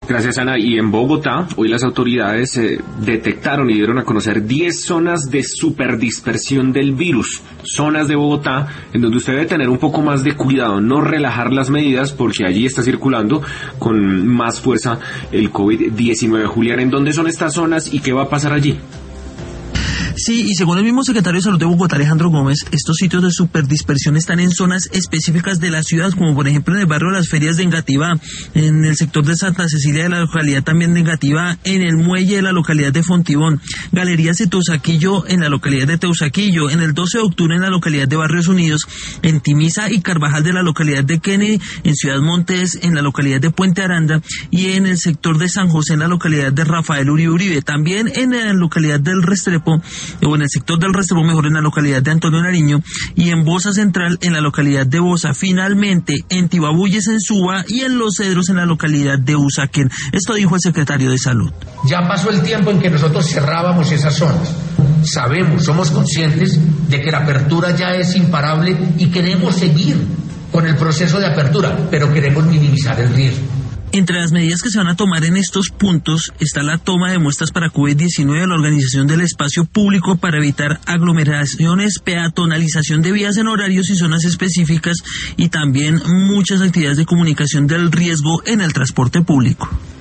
Gracias, Ana. Y en Bogotá, hoy las autoridades detectaron y dieron a conocer 10 zonas de superdispersión del virus. Zonas de Bogotá en donde usted debe tener un poco más de cuidado, no relajar las medidas porque allí está circulando con más fuerza el COVID-19. Julián, ¿en dónde son estas zonas y qué va a pasar allí? Sí, y según el mismo secretario de Salud de Bogotá, Alejandro Gómez, estos sitios de superdispersión están en zonas específicas de la ciudad, como por ejemplo en el barrio de las Ferias de Engativá, en el sector de Santa Cecilia de la localidad también de Engativá, en el muelle de la localidad de Fontibón, Galerías de Teusaquillo en la localidad de Teusaquillo, en el 12 de octubre en la localidad de Barrios Unidos, en Timisa y Carvajal de la localidad de Kennedy, en Ciudad Montes, en la localidad de Puente Aranda y en el sector de San José en la localidad de Rafael Uribe, también en la localidad del Restrepo, o en el sector del Restrepo, mejor en la localidad de Antonio Nariño, y en Bosa Central en la localidad de Bosa, finalmente en Tibabuyes en Suba y en Los Cedros en la localidad de Usaquén. Esto dijo el secretario de Salud. Ya pasó el tiempo en que nosotros cerrábamos esas zonas. Sabemos, somos conscientes de que la apertura ya es imparable y queremos seguir con el proceso de apertura, pero queremos minimizar el riesgo. Entre las medidas que se van a tomar en estos puntos está la toma de muestras para COVID-19, la organización del espacio público para evitar aglomeraciones, peatonalización de vías en horarios y zonas específicas y también muchas actividades de comunicación del riesgo en el transporte público.